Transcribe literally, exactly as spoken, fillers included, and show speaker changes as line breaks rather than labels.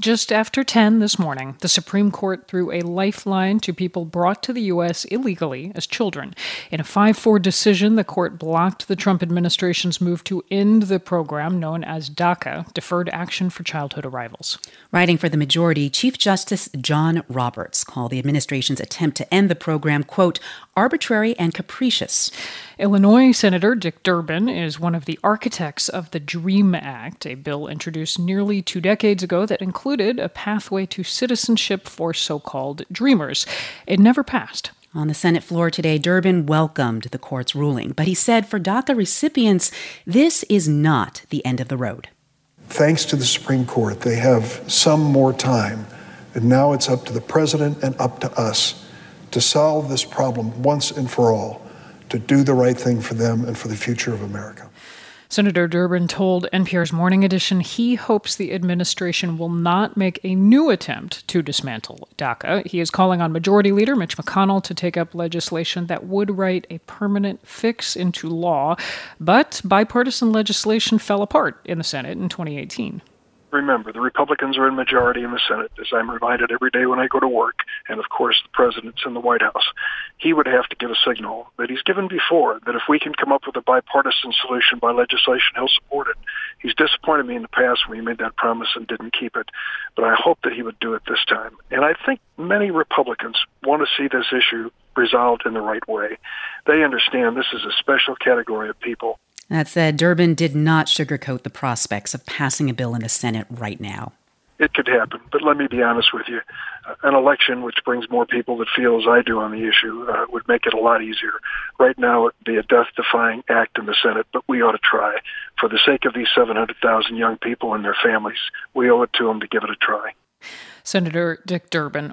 Just after ten this morning, the Supreme Court threw a lifeline to people brought to the U S illegally as children. In a five four decision, the court blocked the Trump administration's move to end the program known as DACA, Deferred Action for Childhood Arrivals.
Writing for the majority, Chief Justice John Roberts called the administration's attempt to end the program, quote, arbitrary and capricious.
Illinois Senator Dick Durbin is one of the architects of the DREAM Act, a bill introduced nearly two decades ago that included a pathway to citizenship for so-called dreamers. It never passed.
On the Senate floor today, Durbin welcomed the court's ruling, but he said for DACA recipients, this is not the end of the road.
Thanks to the Supreme Court, they have some more time, and now it's up to the president and up to us to solve this problem once and for all, to do the right thing for them and for the future of America.
Senator Durbin told N P R's Morning Edition he hopes the administration will not make a new attempt to dismantle DACA. He is calling on Majority Leader Mitch McConnell to take up legislation that would write a permanent fix into law. But bipartisan legislation fell apart in the Senate in twenty eighteen.
Remember, the Republicans are in majority in the Senate, as I'm reminded every day when I go to work, and of course the president's in the White House. He would have to give a signal that he's given before, that if we can come up with a bipartisan solution by legislation, he'll support it. He's disappointed me in the past when he made that promise and didn't keep it, but I hope that he would do it this time. And I think many Republicans want to see this issue resolved in the right way. They understand this is a special category of people.
That said, Durbin did not sugarcoat the prospects of passing a bill in the Senate right now.
It could happen, but let me be honest with you. Uh, an election which brings more people that feel as I do on the issue uh, would make it a lot easier. Right now, it would be a death-defying act in the Senate, but we ought to try. For the sake of these seven hundred thousand young people and their families, we owe it to them to give it a try.
Senator Dick Durbin